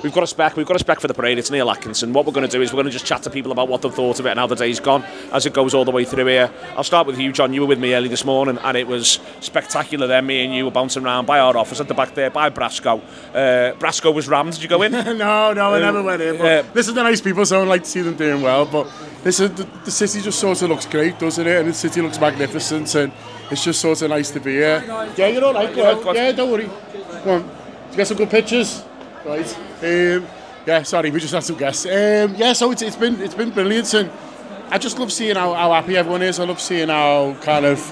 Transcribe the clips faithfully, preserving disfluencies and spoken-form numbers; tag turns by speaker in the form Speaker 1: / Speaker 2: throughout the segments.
Speaker 1: we've got a spec, we've got a spec for the parade. It's Neil Atkinson. What we're going to do is we're going to just chat to people about what they've thought of it and how the day's gone as it goes all the way through here. I'll start with you, John. You were with me early this morning, and it was spectacular. Then me and you were bouncing around by our office at the back there by Brasco. Uh, Brasco was rammed. Did you go in?
Speaker 2: no, no, I never went in. But uh, this is the nice people, so I like to see them doing well. But this is the, the city just sort of looks great, doesn't it? And the city looks magnificent, and it's just sort of nice to be here. Yeah, you're all right. Go ahead. Yeah, don't worry. Come on. Did you get some good pictures? Right. Um, yeah, sorry, we just had some guests. Um, yeah, so it's, it's been it's been brilliant, and I just love seeing how, how happy everyone is. I love seeing how kind of,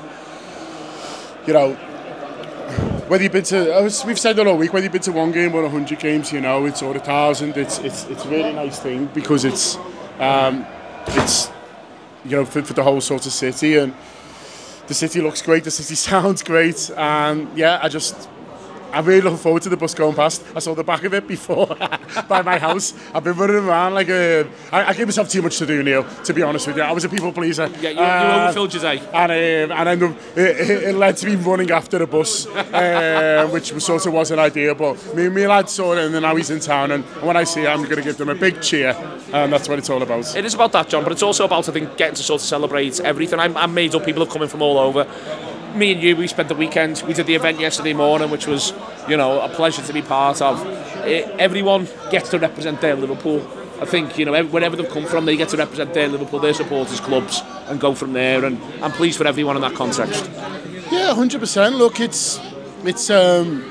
Speaker 2: you know, whether you've been to, as we've said it all week, whether you've been to one game or a hundred games, you know, it's or a thousand. It's it's it's a really nice thing because it's um, it's you know for, for the whole sort of city, and the city looks great, the city sounds great, and yeah, I just. I'm really looking forward to the bus going past. I saw the back of it before by my house. I've been running around like a... I, I gave myself too much to do, Neil, to be honest with you. I was a people pleaser.
Speaker 1: Yeah, you, uh, you overfilled your day.
Speaker 2: And, um, and then it, it, it led to me running after the bus, uh, which sort of was an idea. But me and my lad saw it, and then now he's in town. And when I see him, I'm going to give them a big cheer. And that's what it's all about.
Speaker 1: It is about that, John, but it's also about, I think, getting to sort of celebrate everything. I'm, I'm made up. People have come in from all over. Me and you, we spent the weekend, we did the event yesterday morning, which was, you know, a pleasure to be part of. It, everyone gets to represent their Liverpool. I think, you know, wherever they've come from, they get to represent their Liverpool, their supporters' clubs, and go from there. And I'm pleased for everyone in that context.
Speaker 2: Yeah, one hundred percent. Look, it's, it's, um,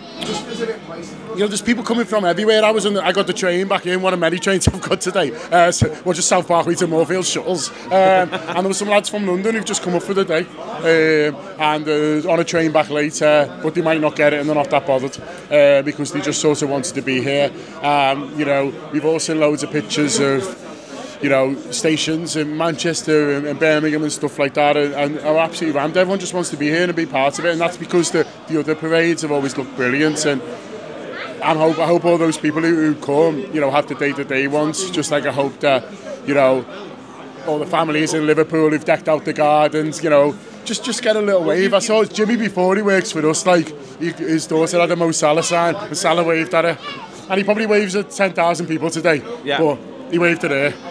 Speaker 2: you know, there's people coming from everywhere. I was on the, I got the train back in, one of many trains I've got today. Uh, so, well, just South Parkway to Moorfield shuttles. Um, and there were some lads from London who've just come up for the day. Um, and uh, on a train back later, but they might not get it and they're not that bothered uh, because they just sort of wanted to be here. Um, you know, we've also seen loads of pictures of, you know, stations in Manchester and, and Birmingham and stuff like that, and, and are absolutely rammed. Everyone just wants to be here and be part of it, and that's because the, the other parades have always looked brilliant. And I hope I hope all those people who, who come, you know, have the day-to-day ones. Just like I hope that, you know, all the families in Liverpool who've decked out the gardens, you know, just just get a little wave. I saw Jimmy before he works for us. Like he, his daughter had a Mo Salah sign, and Salah waved at her, and he probably waves at ten thousand people today.
Speaker 1: Yeah.
Speaker 2: But he waved at her.